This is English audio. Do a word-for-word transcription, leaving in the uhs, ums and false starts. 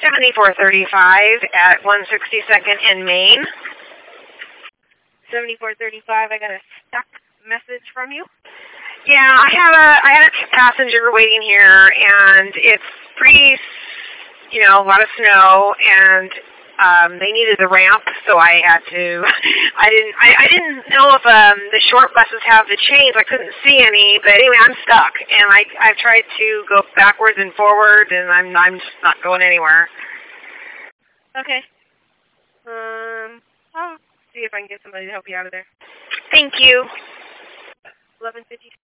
seventy-four thirty-five at one sixty-second in Maine. seventy-four thirty-five, I got a stuck message from you. Yeah, I have a I had a passenger waiting here, and it's pretty, you know, a lot of snow, and um, they needed the ramp, so I had to. I didn't I, I didn't know if um, the short buses have the chains. I couldn't see any, but anyway, I'm stuck, and I I've tried to go backwards and forward, and I'm I'm just not going anywhere. Okay. Um, I'll see if I can get somebody to help you out of there. Thank you. eleven fifty.